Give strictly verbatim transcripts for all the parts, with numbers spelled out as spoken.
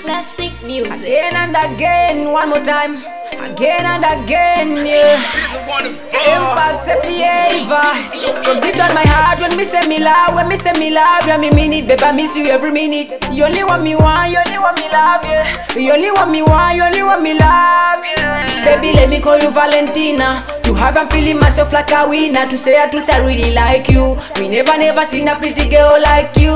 Classic music. Again and again, one more time. Again and again, yeah. Impact say favor. From deep down my heart, when me say me love, when me say me love, yeah, me mean it, babe, I miss you every minute. You only want me want, you only want me love, yeah. You only want me want, you only want me love, yeah. Baby, let me call you Valentina. To have I'm feeling myself like a winner. To say I truth, I really like you. Me never, never seen a pretty girl like you.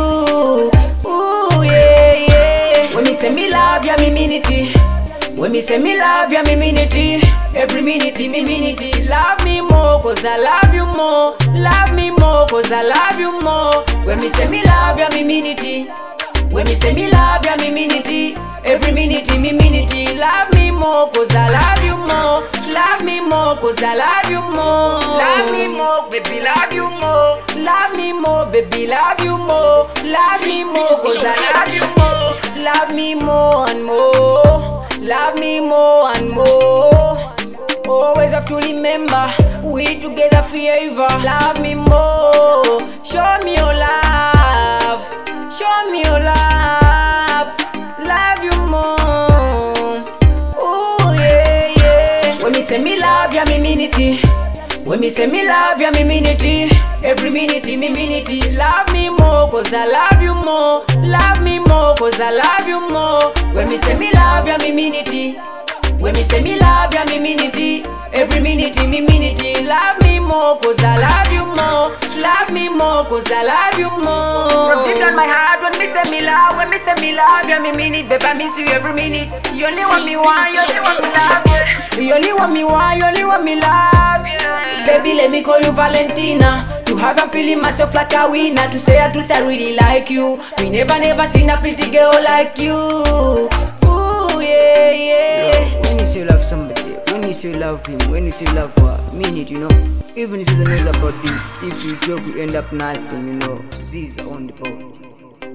Ooh, yeah, yeah. When me say me love, yeah, me mean it. When me say me love, yeah, me mean it. Every minute, me mean it. Love me more, cause I love you more. Love me more, cause I love you more. When me say me love, yeah, me mean it. When me say me love, yeah, me mean it. Every minute, me mean it. Love me more, cause I love you more. Love me more, cause I love you more. Love me more, baby, love you more. Love me more, baby, love you more. Love me more, cause I love you more. Love me more and more. Love me more and more. Always have to remember, we together forever. Love me more. Show me your love. Show me your love. Love you more. Oh yeah, yeah. When me say me love, yeah, me mean it. When me say me love, yeah, me mean it. Every minute, me mean it. Love me more, cause I love you more. Love me more, cause I love you more. When me say me love, yeah, me mean it. When me say me love, yeah, me mean it. Every minute, me mean it. Love me more, cause I love you more. Love me more, cause I love you more. From deep down my heart, when me say me love, when me say me love, yeah, me mean it. Babe, I miss you every minute. You only want me one, you only want me love, yeah. You only want me one, you only want me love, yeah. Baby, let me call you Valentina. To have I'm feeling myself like a winner. To say a truth, I really like you. We never, never seen a pretty girl like you. Ooh, yeah, yeah. Yo, when you say you love somebody, when you say you love him, when you say you love her, mean it, you know. Even if it's a news about this, if you joke, you end up nothing, you know. These are on the boat.